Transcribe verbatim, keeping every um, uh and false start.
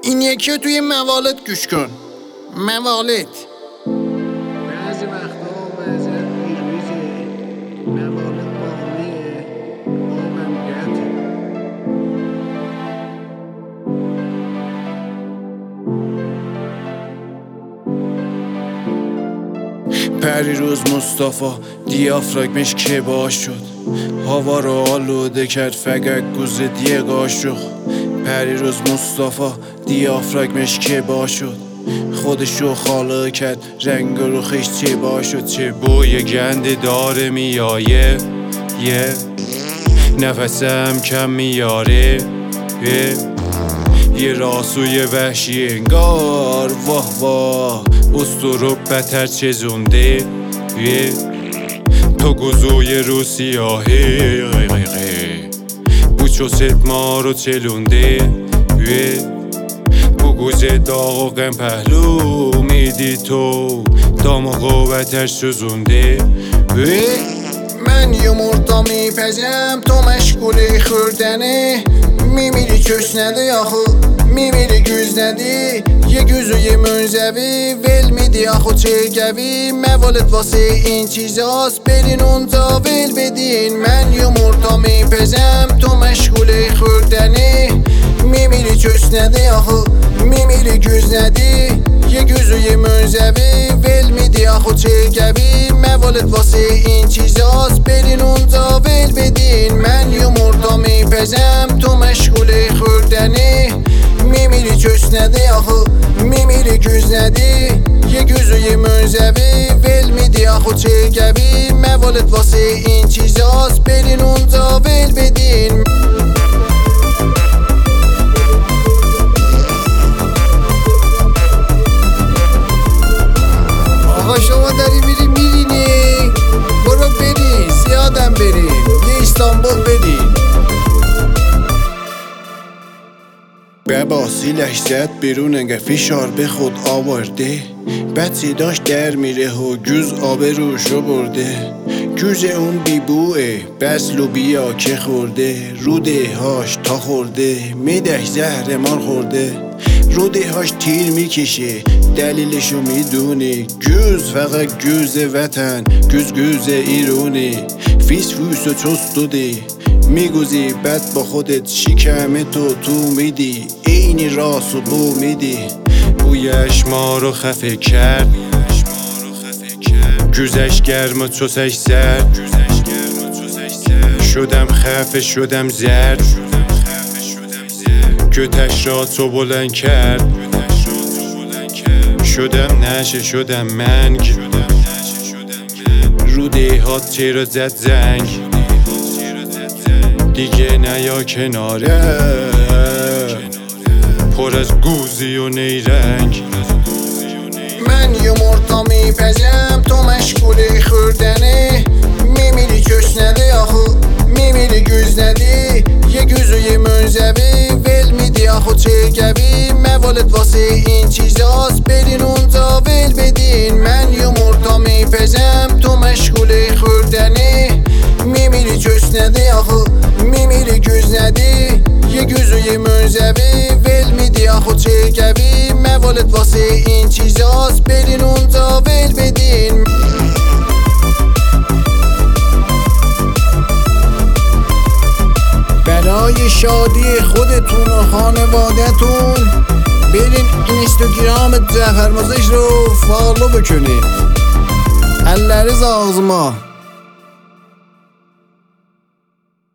این یکی رو توی موالد گوش کن. موالد بعضی وقتا وضعیت بیرویزه، موارد باقیه، آبم گته. پریروز مصطفی دیافراگمش که باش شد، هوا رو آلوده کرد فقط گوز دیگه گاش شد. پریروز مصطفی دیافراگمش که باش شد، خودشو خاله کرد رنگ رو خیش چه باش شد. چه بوی گنده داره میایه، یه نفسم کم میاره، یه یه راسوی وحشی انگار. واه واه استرو بتر چه زنده، یه تو گوزوی رو سیاهه، بوچو ست ما رو چلونده، یه بو گوزه داغ و غم پهلو میدی تو داماغو بتر سوزونده. من یه مردا میپزم تو مشغولی خوردنه، میمیری کش نده آخو میمیری گوز ندی، یه گوز و یه منزوی ول میدی آخو چه گوی. موالد واسه این چیزاست برین اونجا ول بدین. من یه مردا میپزم تو مشغولی خوردنه، میمیری کش نده آخو میمیری گوز ندی، یه گوز و یه منزوی ول میدی آخو چه گوی. موالد واسه این چیزاست برین اونجا ول بدین. من یه مردا میپزم تو مشغولی خوردنه، میمیری کش نده آخو میمیری گوز ندی، یه گوز و یه منزوی ول میدی آخو چه گوی. موالد واسه این چیزاست برین اونجا ول بدین. آقا شما داری میری میرینی، برو برین زیادم برین، یه استانبول برین. بابا سیلش زد بیرون انگه فشار به خود آورده، بعد صداش در میره و گوز آب روشو برده. گوز اون بیبوه بس لوبیا که خورده، روده هاش تا خورده میدهش زهر مار خورده. روده هاش تیر میکشه دلیلشو میدونی، گوز فقط گوز وطن گوز گوز ایرونی. فیس فوسو چست دوده میگوزی بعد با خودت شکم تو تو میدی، اینی راست و بو میدی. بویش ما رو خفه کرد، گوزش گرم و چوسش سرد، شدم خفه شدم زرد، کتش را تو بلند کرد، شدم نشه شدم منگ، روده هات چرا زد زنگ، دیگه نیا کناره پر از گوزی و نیرنگ. من یه مردا میپزم تو مشغولی خوردنه، میمیری کش نده آخو میمیری گوز ندی، یه گوز و یه منزوی ول میدی آخو چه گوی. موالد واسه این چیزاست برین اونجا ول بدین. من یه مردا میپزم تو مشغولی خوردنه، میمیری کش نده آخو میمیری گوز ندی، یه گوز و یه منزوی ول میدی آخو چه گوی. موالد واسه این چیزاست برین اونجا ول بدین. برای شادی خودتون و خانوادتون برین اینستاگرام جعفر موزش رو فالو بکنین. الله رضا آزما.